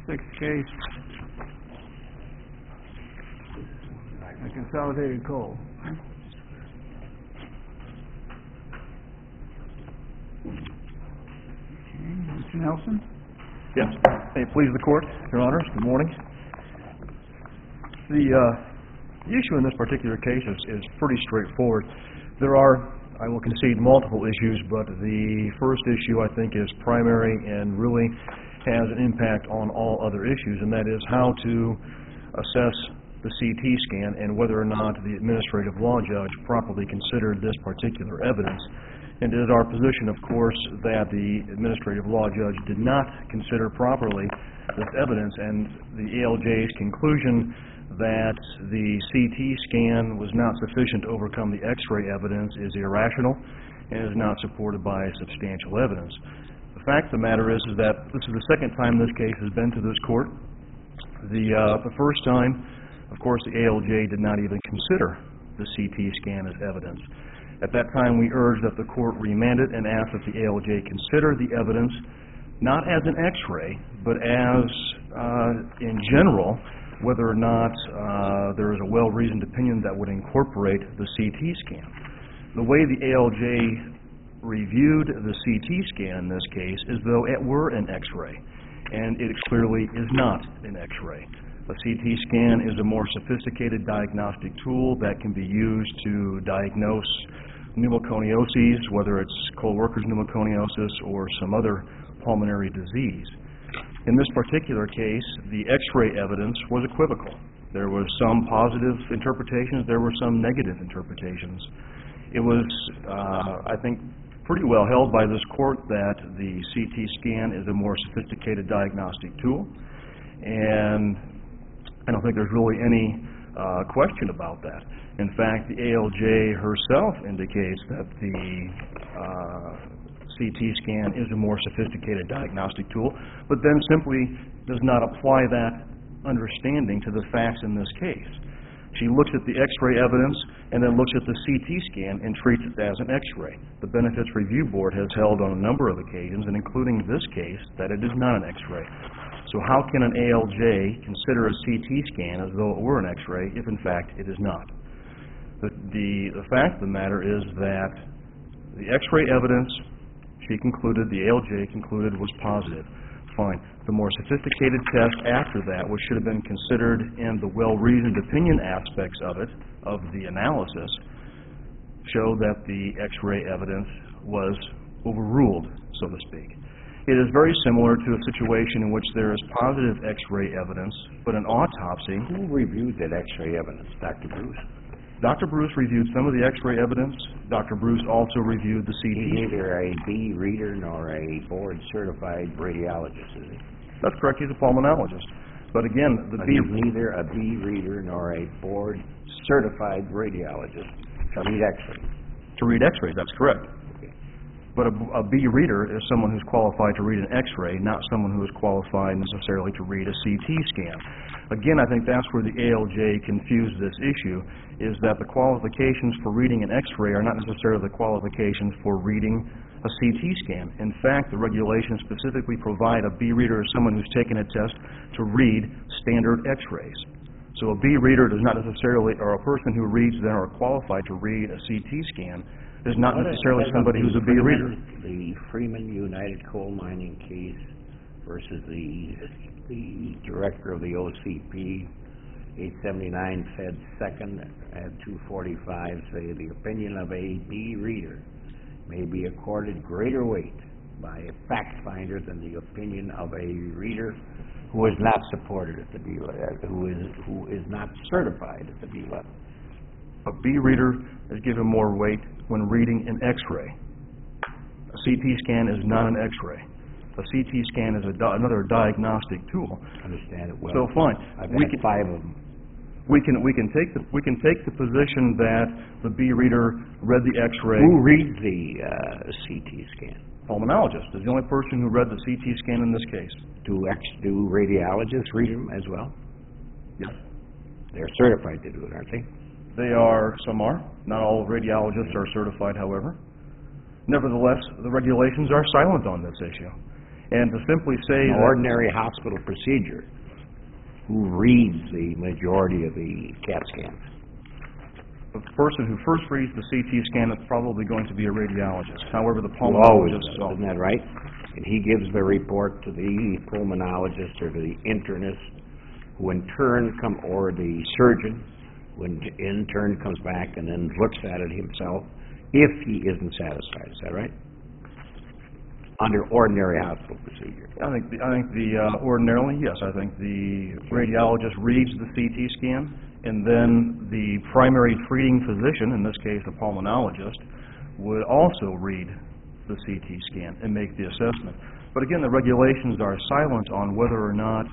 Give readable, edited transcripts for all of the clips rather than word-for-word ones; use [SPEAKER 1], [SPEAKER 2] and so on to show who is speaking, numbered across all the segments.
[SPEAKER 1] Sixth case, the Consolidated Coal. Mr. Nelson?
[SPEAKER 2] Yes. May it please the Court, Your Honors, good morning. The issue in this particular case is pretty straightforward. There are, I will concede, multiple issues, but the first issue I think is primary and really has an impact on all other issues, and that is how to assess the CT scan and whether or not the administrative law judge properly considered this particular evidence. And it is our position, of course, that the administrative law judge did not consider properly this evidence, and the ALJ's conclusion that the CT scan was not sufficient to overcome the X-ray evidence is irrational and is not supported by substantial evidence. The fact of the matter is that this is the second time this case has been to this Court. The first time, of course, the ALJ did not even consider the CT scan as evidence. At that time, we urged that the Court remand it and asked that the ALJ consider the evidence not as an X-ray, but as, in general, whether or not there is a well-reasoned opinion that would incorporate the CT scan. The way the ALJ reviewed the CT scan in this case is though it were an X-ray, and it clearly is not an X-ray. A CT scan is a more sophisticated diagnostic tool that can be used to diagnose pneumoconioses, whether it's coal-workers' pneumoconiosis or some other pulmonary disease. In this particular case, the X-ray evidence was equivocal. There were some positive interpretations, there were some negative interpretations. It was, I think, pretty well held by this Court that the CT scan is a more sophisticated diagnostic tool, and I don't think there's really any question about that. In fact, the ALJ herself indicates that the CT scan is a more sophisticated diagnostic tool, but then simply does not apply that understanding to the facts in this case. She looks at the X-ray evidence and then looks at the CT scan and treats it as an X-ray. The Benefits Review Board has held on a number of occasions, and including this case, that it is not an X-ray. So how can an ALJ consider a CT scan as though it were an X-ray if, in fact, it is not? The fact of the matter is that the X-ray evidence, she concluded, the ALJ concluded, was positive. Fine. The more sophisticated test after that, which should have been considered in the well-reasoned opinion aspects of it, of the analysis, showed that the X-ray evidence was overruled, so to speak. It is very similar to a situation in which there is positive X-ray evidence, but an autopsy...
[SPEAKER 3] Who reviewed that X-ray evidence? Dr. Bruce?
[SPEAKER 2] Dr. Bruce reviewed some of the X-ray evidence. Dr. Bruce also reviewed the CT.
[SPEAKER 3] He's neither a B reader nor a board-certified radiologist, is he?
[SPEAKER 2] That's correct. He's a pulmonologist. But again,
[SPEAKER 3] he's neither a B reader nor a board-certified radiologist to read X-rays.
[SPEAKER 2] To read X-rays, that's correct.
[SPEAKER 3] Okay.
[SPEAKER 2] But a B reader is someone who's qualified to read an X-ray, not someone who is qualified necessarily to read a CT scan. Again, I think that's where the ALJ confused this issue, is that the qualifications for reading an X-ray are not necessarily the qualifications for reading a CT scan. In fact, the regulations specifically provide a B reader as someone who's taken a test to read standard X-rays. So a B reader does not necessarily, or a person who reads that are qualified to read a CT scan is not necessarily somebody who's a B reader.
[SPEAKER 3] The Freeman United Coal Mining case versus the director of the OCP, 879 Fed 2nd at 245, say the opinion of a B reader may be accorded greater weight by a fact finder than the opinion of a reader who is not supported at the B level, who is not certified at the B level.
[SPEAKER 2] A B reader is given more weight when reading an X-ray. A CT scan is not an X-ray. A CT scan is another diagnostic tool.
[SPEAKER 3] I understand it well.
[SPEAKER 2] So fine.
[SPEAKER 3] I've got 5 of them.
[SPEAKER 2] We can take the position that the B reader read the X-ray.
[SPEAKER 3] Who reads the CT scan?
[SPEAKER 2] Pulmonologist is the only person who read the CT scan in this case.
[SPEAKER 3] Do radiologists read them as well?
[SPEAKER 2] Yes.
[SPEAKER 3] They're certified to do it, aren't they?
[SPEAKER 2] They are. Some are. Not all radiologists are certified, however. Nevertheless, the regulations are silent on this issue. And to simply say
[SPEAKER 3] An
[SPEAKER 2] that...
[SPEAKER 3] ordinary hospital procedure, who reads the majority of the CAT scans?
[SPEAKER 2] The person who first reads the CT scan is probably going to be a radiologist. However, the
[SPEAKER 3] Who always
[SPEAKER 2] pulmonologist...
[SPEAKER 3] does, isn't that right? And he gives the report to the pulmonologist or to the internist, who in turn or the surgeon, who in turn comes back and then looks at it himself, if he isn't satisfied. Is that right? Under ordinary hospital procedure.
[SPEAKER 2] I think ordinarily, yes. I think the radiologist reads the CT scan, and then the primary treating physician, in this case a pulmonologist, would also read the CT scan and make the assessment. But again, the regulations are silent on whether or not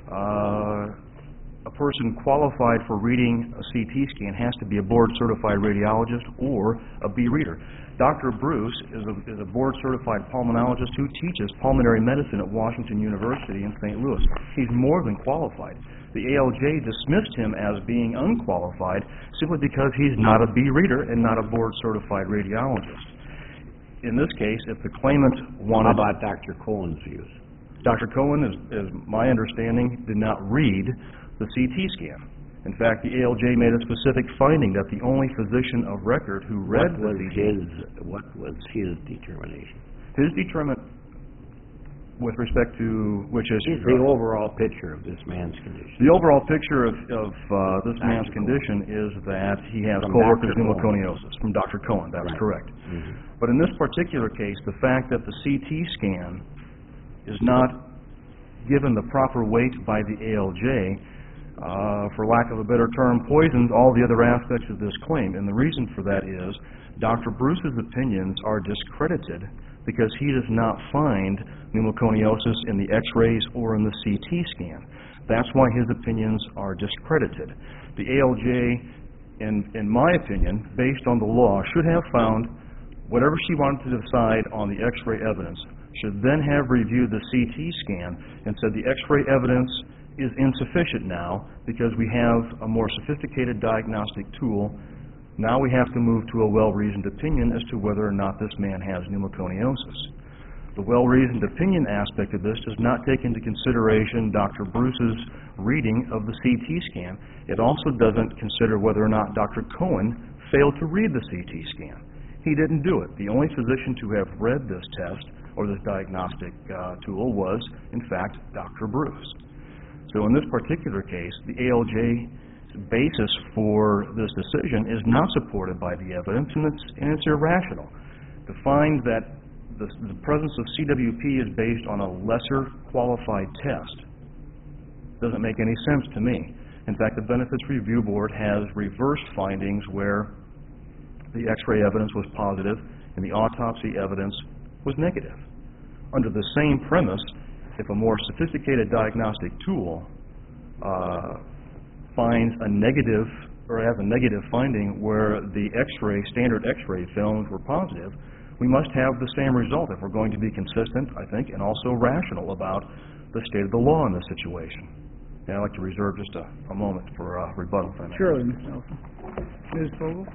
[SPEAKER 2] a person qualified for reading a CT scan has to be a board-certified radiologist or a B reader. Dr. Bruce is a board-certified pulmonologist who teaches pulmonary medicine at Washington University in St. Louis. He's more than qualified. The ALJ dismissed him as being unqualified simply because he's not a B reader and not a board-certified radiologist. In this case, if the claimant wanted...
[SPEAKER 3] How about Dr. Cohen's views?
[SPEAKER 2] Dr. Cohen, is my understanding, did not read the CT scan. In fact, the ALJ made a specific finding that the only physician of record who read
[SPEAKER 3] What was his determination?
[SPEAKER 2] His determination, with respect to which is...
[SPEAKER 3] The overall picture of this man's condition.
[SPEAKER 2] The overall picture of this man's
[SPEAKER 3] Cohen.
[SPEAKER 2] condition is that he has
[SPEAKER 3] From
[SPEAKER 2] co-workers
[SPEAKER 3] Dr. Cohen.
[SPEAKER 2] pneumoconiosis, from Dr. Cohen. That's
[SPEAKER 3] Right.
[SPEAKER 2] correct.
[SPEAKER 3] Mm-hmm.
[SPEAKER 2] But in this particular case, the fact that the CT scan is not given the proper weight by the ALJ, for lack of a better term, poisons all the other aspects of this claim. And the reason for that is Dr. Bruce's opinions are discredited because he does not find pneumoconiosis in the x-rays or in the CT scan. That's why his opinions are discredited. The ALJ, in my opinion, based on the law, should have found whatever she wanted to decide on the x-ray evidence, should then have reviewed the CT scan and said the x-ray evidence is insufficient now because we have a more sophisticated diagnostic tool. Now we have to move to a well-reasoned opinion as to whether or not this man has pneumoconiosis. The well-reasoned opinion aspect of this does not take into consideration Dr. Bruce's reading of the CT scan. It also doesn't consider whether or not Dr. Cohen failed to read the CT scan. He didn't do it. The only physician to have read this test or this diagnostic tool was, in fact, Dr. Bruce. So in this particular case, the ALJ's basis for this decision is not supported by the evidence, and it's irrational. To find that the presence of CWP is based on a lesser qualified test doesn't make any sense to me. In fact, the Benefits Review Board has reversed findings where the x-ray evidence was positive and the autopsy evidence was negative. Under the same premise, if a more sophisticated diagnostic tool finds a negative or has a negative finding where the standard x-ray films were positive, we must have the same result if we're going to be consistent, I think, and also rational about the state of the law in this situation. And I'd like to reserve just a moment for rebuttal, if I may.
[SPEAKER 1] Surely, Ms. Nelson. Ms. Vogel?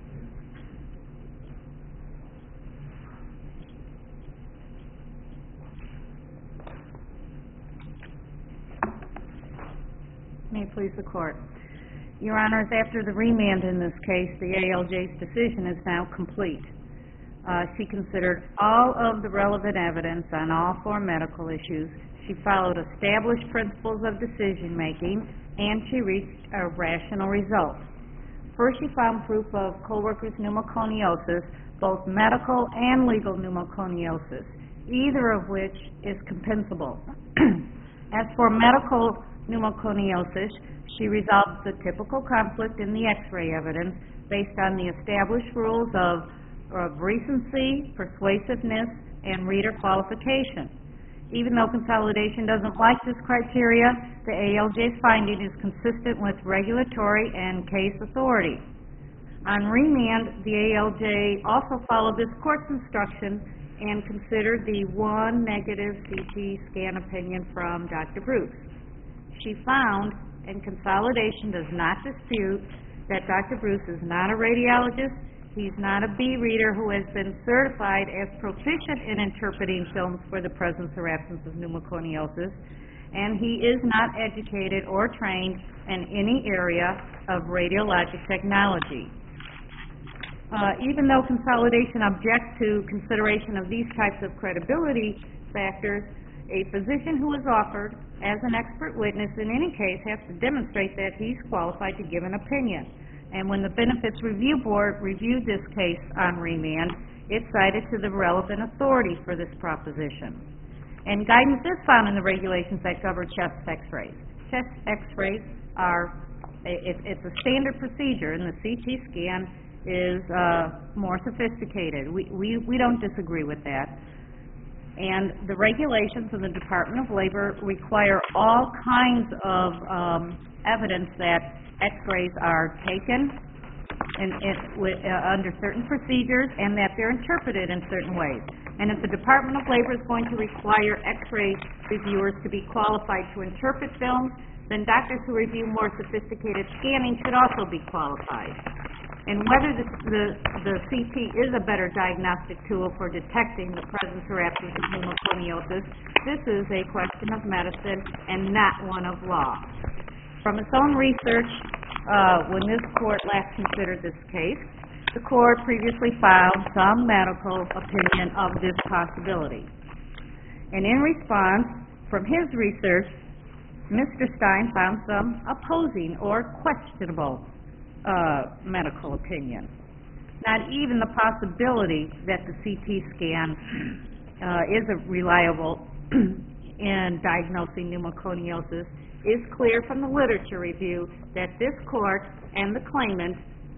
[SPEAKER 4] May it please the Court. Your Honors, after the remand in this case, the ALJ's decision is now complete. She considered all of the relevant evidence on all four medical issues. She followed established principles of decision-making, and she reached a rational result. First, she found proof of co-workers' pneumoconiosis, both medical and legal pneumoconiosis, either of which is compensable. As for medical pneumoconiosis, she resolved the typical conflict in the x-ray evidence based on the established rules of recency, persuasiveness, and reader qualification. Even though consolidation doesn't like this criteria, the ALJ's finding is consistent with regulatory and case authority. On remand, the ALJ also followed this Court's instruction and considered the one negative CT scan opinion from Dr. Bruce. She found, and consolidation does not dispute, that Dr. Bruce is not a radiologist, He's not a B reader who has been certified as proficient in interpreting films for the presence or absence of pneumoconiosis, and he is not educated or trained in any area of radiologic technology. Even though consolidation objects to consideration of these types of credibility factors, a physician who is offered as an expert witness in any case has to demonstrate that he's qualified to give an opinion. And when the Benefits Review Board reviewed this case on remand, it cited to the relevant authority for this proposition. And guidance is found in the regulations that cover chest x-rays. Chest x-rays are, it's a standard procedure, and the CT scan is more sophisticated. We don't disagree with that. And the regulations of the Department of Labor require all kinds of evidence that x-rays are taken under certain procedures and that they're interpreted in certain ways. And if the Department of Labor is going to require x-ray reviewers to be qualified to interpret films, then doctors who review more sophisticated scanning should also be qualified. And whether the CT is a better diagnostic tool for detecting the presence or absence of pneumoconiosis, this is a question of medicine and not one of law. From its own research, when this court last considered this case, the court previously filed some medical opinion of this possibility. And in response, from his research, Mr. Stein found some opposing or questionable medical opinion. Not even the possibility that the CT scan is reliable in diagnosing pneumoconiosis is clear from the literature review that this court and the claimant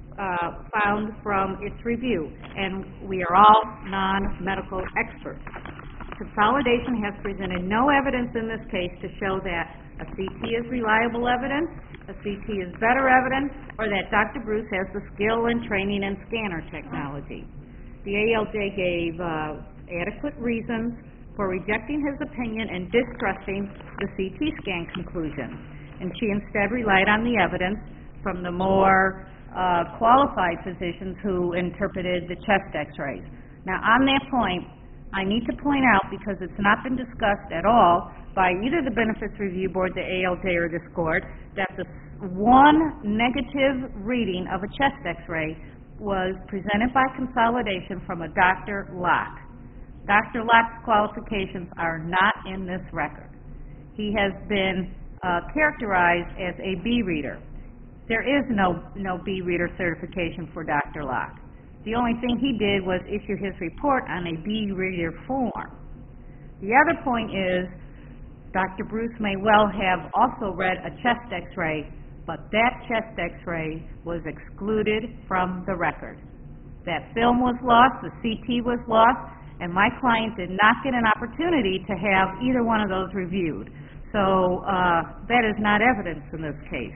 [SPEAKER 4] found from its review, and we are all non-medical experts. Consolidation has presented no evidence in this case to show that a CT is reliable evidence, a CT is better evidence, or that Dr. Bruce has the skill and training in scanner technology. The ALJ gave adequate reasons for rejecting his opinion and distrusting the CT scan conclusion, and she instead relied on the evidence from the more qualified physicians who interpreted the chest x-rays. Now, on that point, I need to point out, because it's not been discussed at all by either the Benefits Review Board, the ALJ, or this court, that the one negative reading of a chest x-ray was presented by consolidation from a Dr. Locke. Dr. Locke's qualifications are not in this record. He has been characterized as a B reader. There is no B reader certification for Dr. Locke. The only thing he did was issue his report on a B reader form. The other point is, Dr. Bruce may well have also read a chest x-ray, but that chest x-ray was excluded from the record. That film was lost, the CT was lost, and my client did not get an opportunity to have either one of those reviewed. So that is not evidence in this case.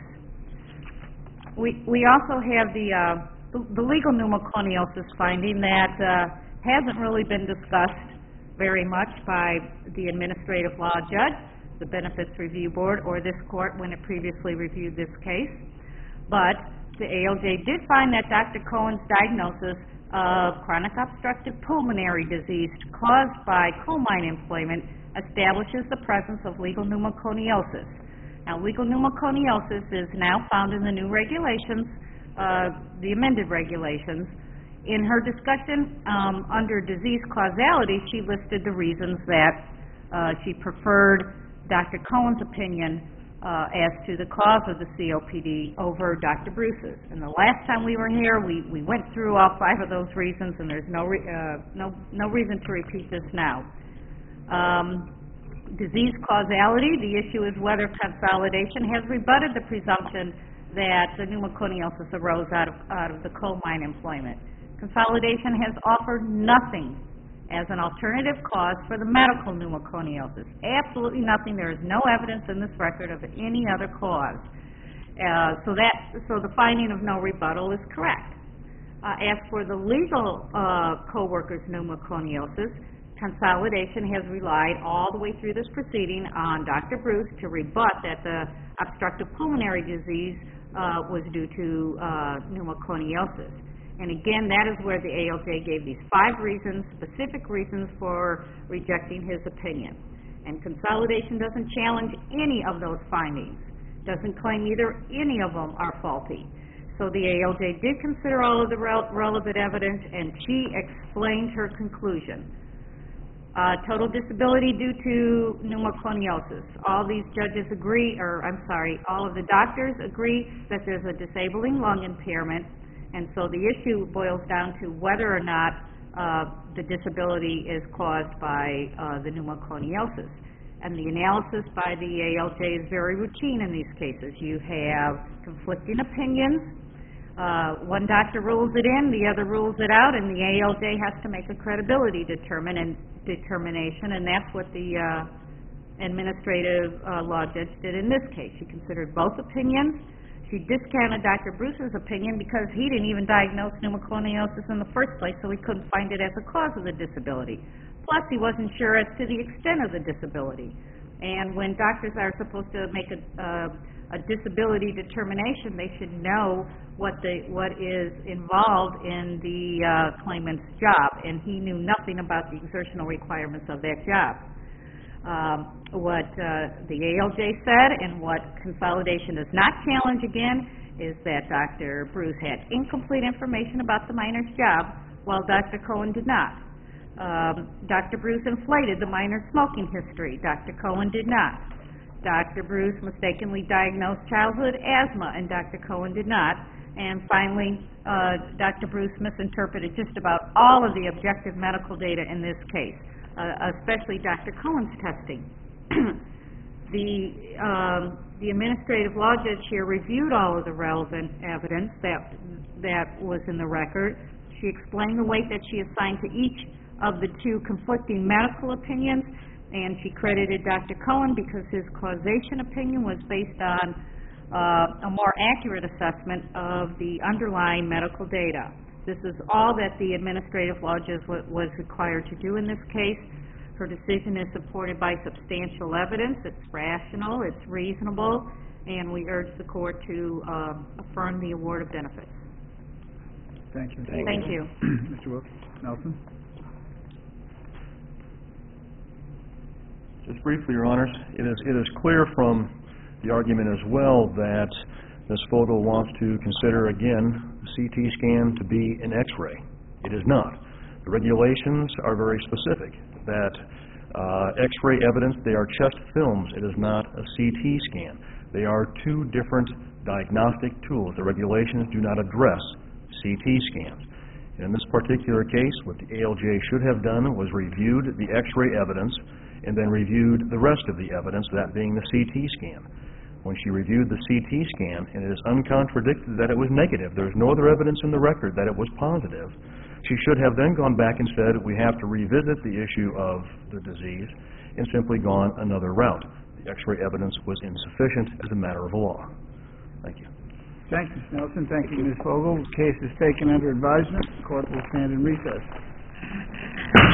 [SPEAKER 4] We also have the legal pneumoconiosis finding that hasn't really been discussed very much by the administrative law judge, the Benefits Review Board, or this court when it previously reviewed this case. But the ALJ did find that Dr. Cohen's diagnosis of chronic obstructive pulmonary disease caused by coal mine employment establishes the presence of legal pneumoconiosis. Now, legal pneumoconiosis is now found in the new regulations, the amended regulations. In her discussion under disease causality, she listed the reasons that she preferred Dr. Cohen's opinion as to the cause of the COPD over Dr. Bruce's. And the last time we were here, we went through all 5 of those reasons, and there's no reason to repeat this now. Disease causality, the issue is whether consolidation has rebutted the presumption that the pneumoconiosis arose out of the coal mine employment. Consolidation has offered nothing as an alternative cause for the medical pneumoconiosis. Absolutely nothing. There is no evidence in this record of any other cause. So the finding of no rebuttal is correct. As for the legal co-workers' pneumoconiosis, consolidation has relied all the way through this proceeding on Dr. Bruce to rebut that the obstructive pulmonary disease was due to pneumoconiosis. And again, that is where the ALJ gave these 5 reasons, specific reasons for rejecting his opinion. And Consolidation doesn't challenge any of those findings, doesn't claim either any of them are faulty. So the ALJ did consider all of the relevant evidence, and she explained her conclusion. Total disability due to pneumoconiosis. All these judges agree, all of the doctors agree that there's a disabling lung impairment, and so the issue boils down to whether or not the disability is caused by the pneumoconiosis. And the analysis by the ALJ is very routine in these cases. You have conflicting opinions. One doctor rules it in, the other rules it out, and the ALJ has to make a credibility determination, and that's what the administrative law judge did in this case. She considered both opinions. She discounted Dr. Bruce's opinion because he didn't even diagnose pneumoconiosis in the first place, so he couldn't find it as a cause of the disability. Plus, he wasn't sure as to the extent of the disability. And when doctors are supposed to make a disability determination, they should know what is involved in the claimant's job, and he knew nothing about the exertional requirements of that job. What the ALJ said, and what Consolidation does not challenge again, is that Dr. Bruce had incomplete information about the minor's job, while Dr. Cohen did not. Dr. Bruce inflated the minor's smoking history. Dr. Cohen did not. Dr. Bruce mistakenly diagnosed childhood asthma, and Dr. Cohen did not. And finally, Dr. Bruce misinterpreted just about all of the objective medical data in this case, especially Dr. Cohen's testing. The administrative law judge here reviewed all of the relevant evidence that was in the record. She explained the weight that she assigned to each of the 2 conflicting medical opinions, and she credited Dr. Cohen because his causation opinion was based on a more accurate assessment of the underlying medical data. This is all that the administrative law judge was required to do in this case. Her decision is supported by substantial evidence. It's rational, it's reasonable, and we urge the court to affirm the award of benefits.
[SPEAKER 1] Thank you.
[SPEAKER 4] Thank you.
[SPEAKER 1] Mr. Wilkes. Nelson?
[SPEAKER 2] Just briefly, Your Honors, it is clear from the argument as well that Ms. Fogel wants to consider, again, the CT scan to be an X-ray. It is not. The regulations are very specific that X-ray evidence, they are chest films. It is not a CT scan. They are 2 different diagnostic tools. The regulations do not address CT scans. In this particular case, what the ALJ should have done was reviewed the X-ray evidence and then reviewed the rest of the evidence, that being the CT scan. When she reviewed the CT scan, and it is uncontradicted that it was negative, there's no other evidence in the record that it was positive, she should have then gone back and said, we have to revisit the issue of the disease, and simply gone another route. The X-ray evidence was insufficient as a matter of law. Thank you.
[SPEAKER 1] Thank you, Mr. Nelson. Thank you, Ms. Fogel. The case is taken under advisement. The court will stand in recess.